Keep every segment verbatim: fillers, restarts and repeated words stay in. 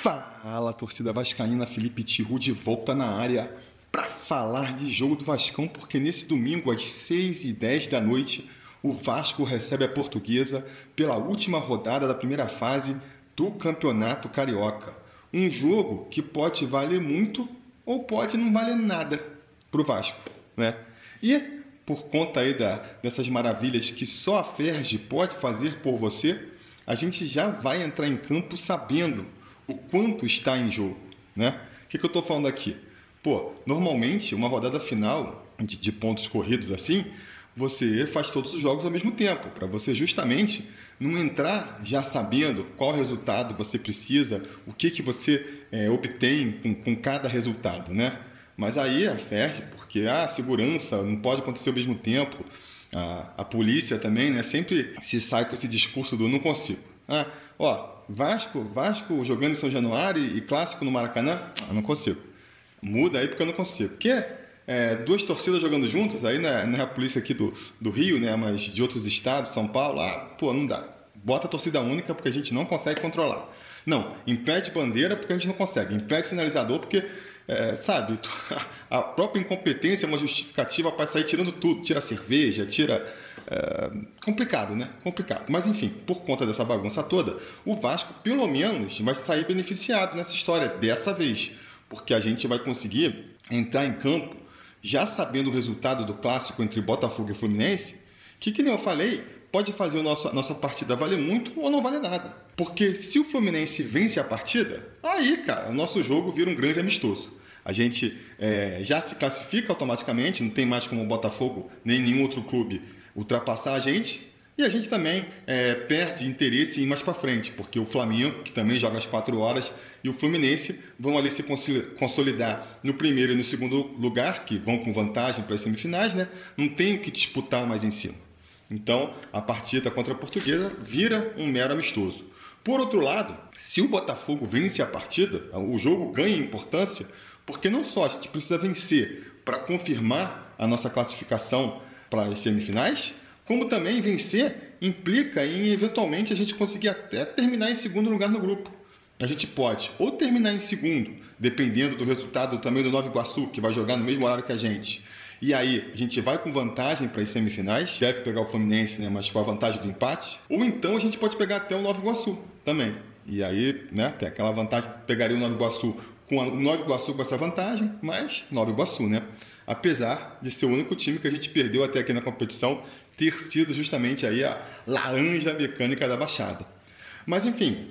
Fala, torcida vascaína, Felipe Tiru de volta na área para falar de jogo do Vascão, porque nesse domingo às seis e dez da noite o Vasco recebe a Portuguesa pela última rodada da primeira fase do Campeonato Carioca. Um jogo que pode valer muito ou pode não valer nada para o Vasco, né? E por conta aí da, dessas maravilhas que só a Ferge pode fazer por você, a gente já vai entrar em campo sabendo o quanto está em jogo, né? O que, que eu estou falando aqui? Pô, normalmente uma rodada final de, de pontos corridos assim, você faz todos os jogos ao mesmo tempo, para você justamente não entrar já sabendo qual resultado você precisa, o que, que você é, obtém com, com cada resultado, né? Mas aí a Ferge, porque a segurança não pode acontecer ao mesmo tempo, a, a polícia também, né? Sempre se sai com esse discurso do não consigo. Ah, ó, Vasco, Vasco jogando em São Januário e clássico no Maracanã, ah, não consigo. Muda aí porque eu não consigo. Porque é, duas torcidas jogando juntas, aí não é, não é a polícia aqui do, do Rio, né? Mas de outros estados, São Paulo, ah, pô, não dá. Bota a torcida única porque a gente não consegue controlar. Não, impede bandeira porque a gente não consegue. Impede sinalizador porque, é, sabe, a própria incompetência é uma justificativa para sair tirando tudo. Tira cerveja, tira... É, complicado, né? Complicado. Mas enfim, por conta dessa bagunça toda, o Vasco pelo menos vai sair beneficiado nessa história dessa vez, porque a gente vai conseguir entrar em campo já sabendo o resultado do clássico entre Botafogo e Fluminense, que, que nem eu falei, pode fazer o nosso, a nossa partida valer muito ou não valer nada. Porque se o Fluminense vence a partida, aí, cara, o nosso jogo vira um grande amistoso. A gente é, já se classifica automaticamente, não tem mais como o Botafogo nem nenhum outro clube ultrapassar a gente, e a gente também é, perde interesse em ir mais para frente, porque o Flamengo, que também joga às quatro horas, e o Fluminense vão ali se consolidar no primeiro e no segundo lugar, que vão com vantagem para as semifinais, né? Não tem o que disputar mais em cima. Então, a partida contra a Portuguesa vira um mero amistoso. Por outro lado, se o Botafogo vence a partida, o jogo ganha importância, porque não só a gente precisa vencer para confirmar a nossa classificação para as semifinais, como também vencer implica em eventualmente a gente conseguir até terminar em segundo lugar no grupo. A gente pode ou terminar em segundo, dependendo do resultado também do Nova Iguaçu, que vai jogar no mesmo horário que a gente. E aí a gente vai com vantagem para as semifinais, deve pegar o Fluminense, né, mas com a vantagem do empate. Ou então a gente pode pegar até o Nova Iguaçu também. E aí, né, tem aquela vantagem, pegaria o Nova Iguaçu com o Nova Iguaçu com essa vantagem, mas Nova Iguaçu, né? Apesar de ser o único time que a gente perdeu até aqui na competição, ter sido justamente aí a laranja mecânica da Baixada. Mas enfim,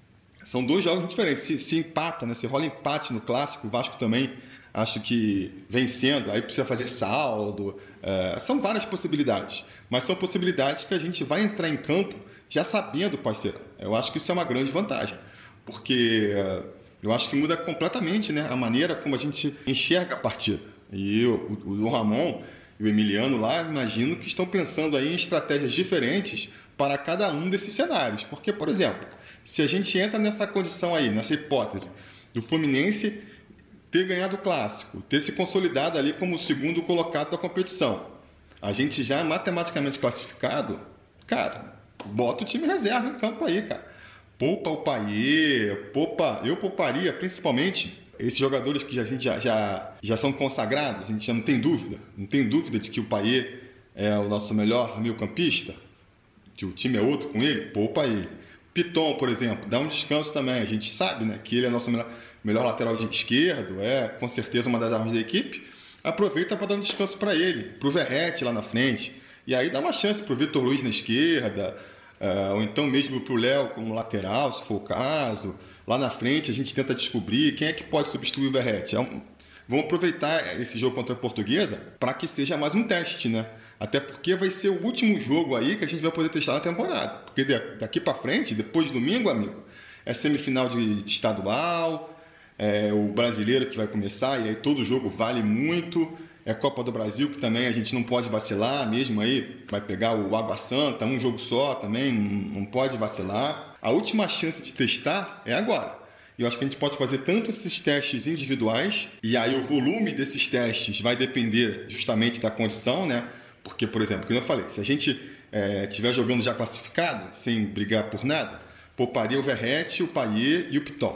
são dois jogos diferentes. Se, se empata, né? Se rola empate no clássico, o Vasco também, acho que vencendo, aí precisa fazer saldo. É, são várias possibilidades, mas são possibilidades que a gente vai entrar em campo já sabendo quais serão. Eu acho que isso é uma grande vantagem, porque eu acho que muda completamente, né, a maneira como a gente enxerga a partida. E o, o, o Ramon e o Emiliano lá, imagino que estão pensando aí em estratégias diferentes para cada um desses cenários. Porque, por exemplo, se a gente entra nessa condição aí, nessa hipótese do Fluminense ter ganhado o clássico, ter se consolidado ali como o segundo colocado da competição, a gente já matematicamente classificado, cara, bota o time reserva em campo aí, cara. Poupa o Payet, poupa, eu pouparia principalmente esses jogadores que a gente já, já, já são consagrados, a gente já não tem dúvida, não tem dúvida de que o Payet é o nosso melhor meio-campista, que o time é outro com ele, poupa ele. Piton, por exemplo, dá um descanso também, a gente sabe, né, que ele é nosso melhor, melhor lateral de esquerdo, é com certeza uma das armas da equipe, aproveita para dar um descanso para ele, para o Verratti lá na frente, e aí dá uma chance para o Vitor Luiz na esquerda, uh, ou então mesmo para o Léo como lateral, se for o caso. Lá na frente a gente tenta descobrir quem é que pode substituir o Verratti. É um... Vamos aproveitar esse jogo contra a Portuguesa para que seja mais um teste, né? Até porque vai ser o último jogo aí que a gente vai poder testar na temporada. Porque daqui para frente, depois de domingo, amigo, é semifinal de, de estadual, é o brasileiro que vai começar e aí todo jogo vale muito. É Copa do Brasil, que também a gente não pode vacilar, mesmo aí vai pegar o Água Santa, um jogo só também, não pode vacilar. A última chance de testar é agora. E eu acho que a gente pode fazer tanto esses testes individuais, e aí o volume desses testes vai depender justamente da condição, né? Porque, por exemplo, como eu falei, se a gente estiver é, jogando já classificado, sem brigar por nada, pouparia o Verratti, o Payet e o Piton.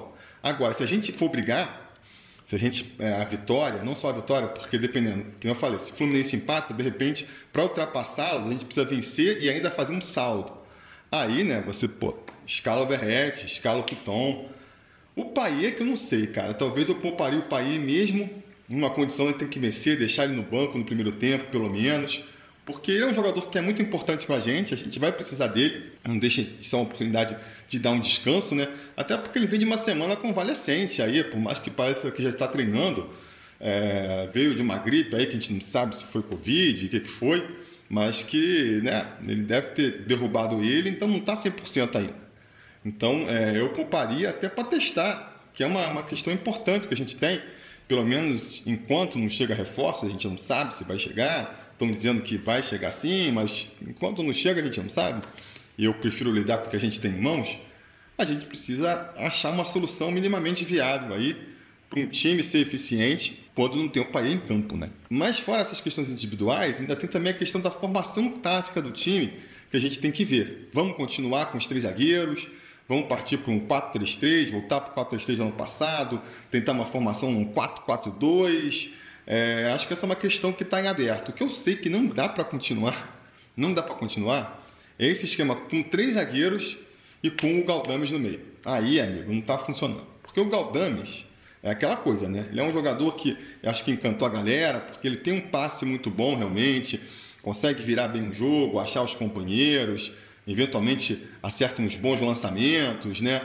Agora, se a gente for brigar, se a gente, é, a vitória, não só a vitória, porque dependendo, como eu falei, se o Fluminense empata, de repente, para ultrapassá-los, a gente precisa vencer e ainda fazer um saldo. Aí, né, você, pô, escala o Verratti, escala o Piton. O Payet que eu não sei, cara, talvez eu pouparia o Payet mesmo numa condição de ter que vencer, deixar ele no banco no primeiro tempo, pelo menos, porque ele é um jogador que é muito importante pra gente, a gente vai precisar dele, não deixa de ser uma oportunidade de dar um descanso, né? Até porque ele vem de uma semana convalescente aí, por mais que pareça que já está treinando, é, veio de uma gripe aí que a gente não sabe se foi Covid, o que que foi, mas que, né, ele deve ter derrubado ele, então não está cem por cento ainda. Então, é, eu pouparia até para testar, que é uma, uma questão importante que a gente tem, pelo menos enquanto não chega reforço, a gente não sabe se vai chegar. Estão dizendo que vai chegar sim, mas enquanto não chega a gente não sabe, e eu prefiro lidar com o que a gente tem em mãos. A gente precisa achar uma solução minimamente viável aí para um time ser eficiente quando não tem o Payet em campo, né? Mas fora essas questões individuais, ainda tem também a questão da formação tática do time que a gente tem que ver. Vamos continuar com os três zagueiros, vamos partir para um quatro três três, voltar para o quatro três três do ano passado, tentar uma formação um quatro quatro dois. É, acho que essa é uma questão que está em aberto. O que eu sei que não dá para continuar, não dá para continuar, é esse esquema com três zagueiros e com o Galdames no meio. Aí, amigo, não está funcionando. Porque o Galdames é aquela coisa, né? Ele é um jogador que eu acho que encantou a galera, porque ele tem um passe muito bom realmente, consegue virar bem o jogo, achar os companheiros, eventualmente acerta uns bons lançamentos, né?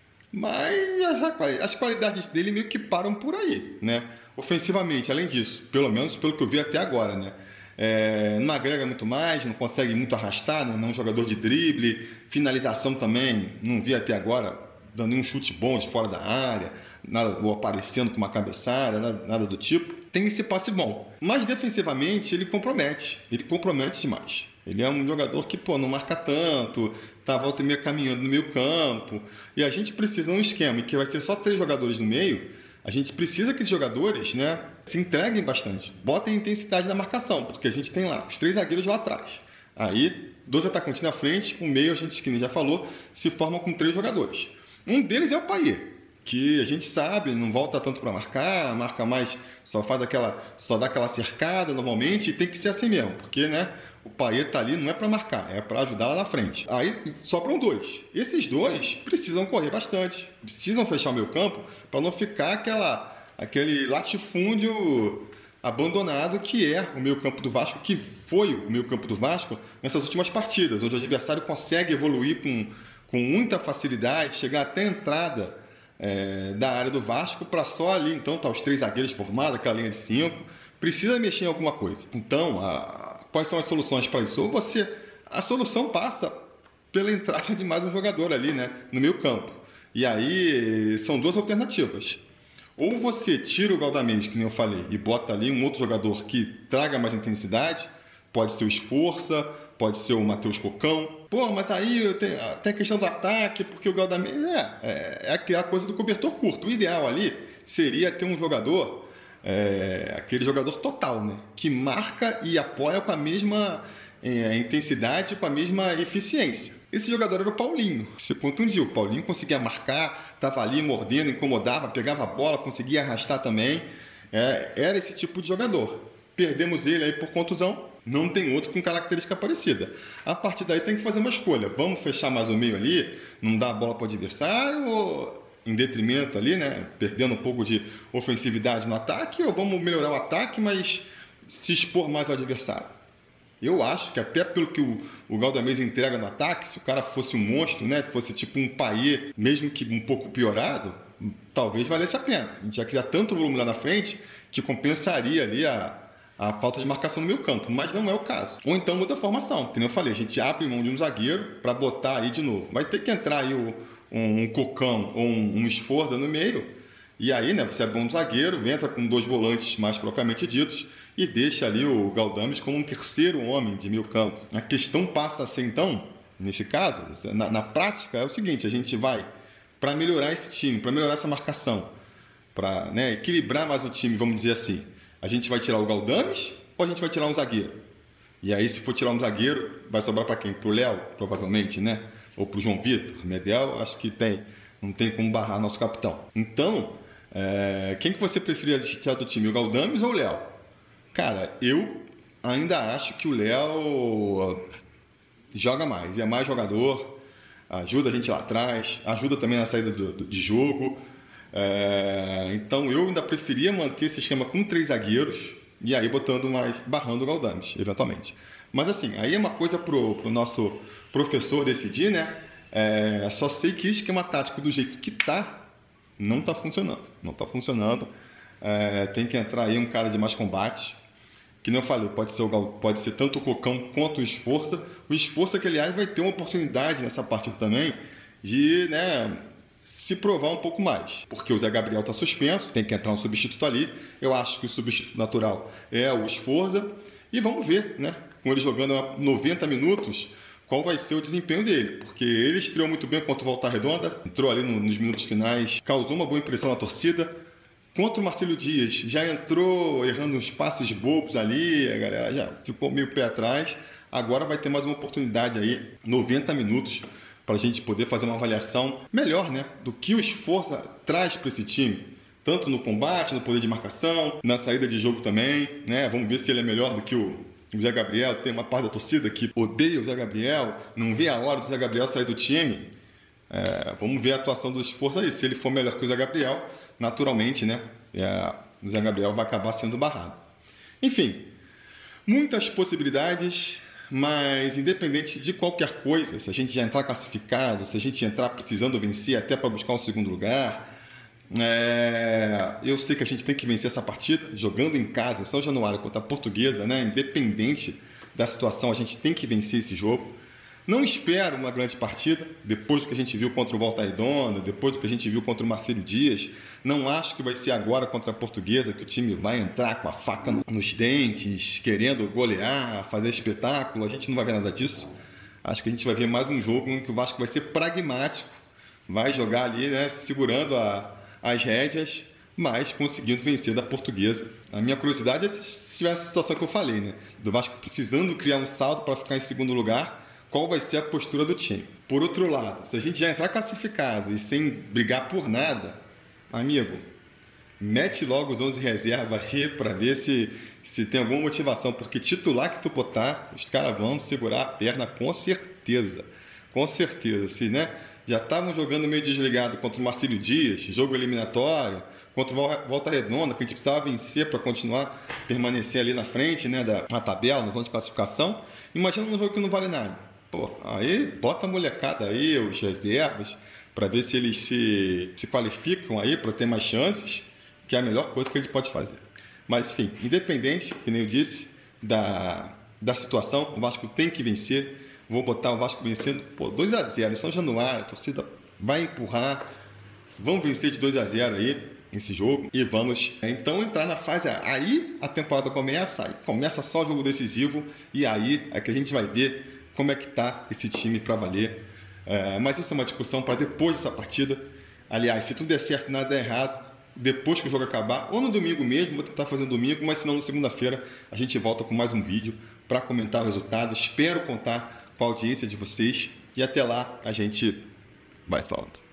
Mas as qualidades dele meio que param por aí, né? Ofensivamente, além disso, pelo menos pelo que eu vi até agora, né? É, não agrega muito mais, não consegue muito arrastar, né? Não é um jogador de drible, finalização também, não vi até agora dando nenhum chute bom de fora da área, nada, ou aparecendo com uma cabeçada, nada, nada do tipo. Tem esse passe bom, mas defensivamente ele compromete, ele compromete demais. Ele é um jogador que, pô, não marca tanto, tá volta e meia caminhando no meio campo, e a gente precisa de um esquema em que vai ser só três jogadores no meio. A gente precisa que esses jogadores, né, se entreguem bastante, botem intensidade na marcação, porque a gente tem lá os três zagueiros lá atrás. Aí, dois atacantes na frente, o meio, a gente, que nem já falou, se forma com três jogadores. Um deles é o Payet, que a gente sabe, não volta tanto para marcar, marca mais, só faz aquela, só dá aquela cercada normalmente, e tem que ser assim mesmo, porque, né, o Payet tá ali não é para marcar, é para ajudar lá na frente. Aí sobram dois. Esses dois precisam correr bastante, precisam fechar o meio campo para não ficar aquela, aquele latifúndio abandonado que é o meio campo do Vasco, que foi o meio campo do Vasco nessas últimas partidas, onde o adversário consegue evoluir com, com muita facilidade, chegar até a entrada é, da área do Vasco para só ali, então, tá os três zagueiros formados, aquela linha de cinco. Precisa mexer em alguma coisa. Então, a quais são as soluções para isso? Ou você, a solução passa pela entrada de mais um jogador ali, né, no meio campo. E aí são duas alternativas. Ou você tira o Galdames, que nem eu falei, e bota ali um outro jogador que traga mais intensidade, pode ser o Esforça, pode ser o Matheus Cocão. Pô, mas aí eu tenho, tem a questão do ataque, porque o Galdames é, é, é a coisa do cobertor curto. O ideal ali seria ter um jogador... É, aquele jogador total, né? Que marca e apoia com a mesma é, intensidade, com a mesma eficiência. Esse jogador era o Paulinho. Você contundiu, o Paulinho conseguia marcar, estava ali mordendo, incomodava, pegava a bola, conseguia arrastar também. É, era esse tipo de jogador. Perdemos ele aí por contusão, não tem outro com característica parecida. A partir daí tem que fazer uma escolha. Vamos fechar mais o meio ali, não dar a bola para o adversário ou... em detrimento ali, né, perdendo um pouco de ofensividade no ataque, ou vamos melhorar o ataque, mas se expor mais ao adversário? Eu acho que até pelo que o, o Galdames entrega no ataque, se o cara fosse um monstro, né, fosse tipo um Payet, mesmo que um pouco piorado, talvez valesse a pena. A gente já cria tanto volume lá na frente que compensaria ali a, a falta de marcação no meio campo, mas não é o caso. Ou então muda a formação, que nem eu falei, a gente abre mão de um zagueiro para botar aí de novo. Vai ter que entrar aí o um, um Cocão ou um, um Esforza no meio, e aí, né, você é bom zagueiro, entra com dois volantes mais propriamente ditos e deixa ali o Galdames como um terceiro homem de meio campo. A questão passa a ser, então, nesse caso, na, na prática, é o seguinte: a gente vai, para melhorar esse time, para melhorar essa marcação, para, né, equilibrar mais o time, vamos dizer assim, a gente vai tirar o Galdames ou a gente vai tirar um zagueiro? E aí, se for tirar um zagueiro, vai sobrar para quem? Para o Léo, provavelmente, né? Ou para o João Vitor. Medel, acho que tem, Não tem como barrar nosso capitão. Então, é, quem que você preferia tirar do time, o Galdames ou o Léo? Cara, eu ainda acho que o Léo joga mais, é mais jogador, ajuda a gente lá atrás, ajuda também na saída do, do, de jogo. É, então eu ainda preferia manter esse esquema com três zagueiros e aí botando mais, barrando o Galdames, eventualmente. Mas assim, aí é uma coisa pro, pro nosso professor decidir, né? É, só sei que o esquema tático do jeito que tá, não tá funcionando. Não tá funcionando. É, tem que entrar aí um cara de mais combate. Que nem eu falei, pode ser, o, pode ser tanto o Cocão quanto o Esforça. O Esforça que, aliás, vai ter uma oportunidade nessa partida também de, né, se provar um pouco mais. Porque o Zé Gabriel está suspenso, tem que entrar um substituto ali. Eu acho que o substituto natural é o Esforça. E vamos ver, né, com ele jogando noventa minutos, qual vai ser o desempenho dele. Porque ele estreou muito bem contra o Volta Redonda, entrou ali no, nos minutos finais, causou uma boa impressão na torcida. Contra o Marcelo Dias, já entrou errando uns passes bobos ali, a galera já ficou meio pé atrás. Agora vai ter mais uma oportunidade aí, noventa minutos, para a gente poder fazer uma avaliação melhor, né, do que o Esforça traz para esse time. Tanto no combate, no poder de marcação, na saída de jogo também, né? Vamos ver se ele é melhor do que o Zé Gabriel. Tem uma parte da torcida que odeia o Zé Gabriel, não vê a hora do Zé Gabriel sair do time. É, vamos ver a atuação do Esforça aí. Se ele for melhor que o Zé Gabriel, naturalmente, né, é, o Zé Gabriel vai acabar sendo barrado. Enfim, muitas possibilidades, mas independente de qualquer coisa, se a gente já entrar classificado, se a gente entrar precisando vencer até para buscar um segundo lugar, é, eu sei que a gente tem que vencer essa partida, jogando em casa, São Januário contra a Portuguesa, né, independente da situação, a gente tem que vencer esse jogo. Não espero uma grande partida, depois do que a gente viu contra o Volta Redonda, depois do que a gente viu contra o Marcelo Dias. Não acho que vai ser agora contra a Portuguesa que o time vai entrar com a faca nos dentes, querendo golear, fazer espetáculo. A gente não vai ver nada disso. Acho que a gente vai ver mais um jogo em que o Vasco vai ser pragmático, vai jogar ali, né, segurando a, as rédeas, mas conseguindo vencer da Portuguesa. A minha curiosidade é se tiver essa situação que eu falei, né, do Vasco precisando criar um saldo para ficar em segundo lugar, qual vai ser a postura do time. Por outro lado, se a gente já entrar classificado e sem brigar por nada, amigo, mete logo os onze reservas aí para ver se, se tem alguma motivação, porque titular que tu botar, os caras vão segurar a perna com certeza. Com certeza. Se, né, já estavam jogando meio desligado contra o Marcelo Dias, jogo eliminatório, contra o Volta Redonda, que a gente precisava vencer para continuar, permanecer ali na frente, né, da, na tabela, na zona de classificação. Imagina um jogo que não vale nada. Pô, aí bota a molecada aí, os reservas, para ver se eles se, se qualificam aí para ter mais chances, que é a melhor coisa que a gente pode fazer. Mas, enfim, independente, que nem eu disse, da, da situação, o Vasco tem que vencer. Vou botar o Vasco vencendo, pô, dois a zero, em São Januário, a torcida vai empurrar, vamos vencer de dois a zero aí esse jogo e vamos então entrar na fase. Aí a temporada começa, aí começa só o jogo decisivo e aí é que a gente vai ver como é que tá esse time para valer. É, mas isso é uma discussão para depois dessa partida. Aliás, se tudo der certo e nada der errado, depois que o jogo acabar, ou no domingo mesmo, vou tentar fazer no domingo, mas se não, na segunda-feira a gente volta com mais um vídeo para comentar o resultado. Espero contar com a audiência de vocês e até lá a gente vai falando.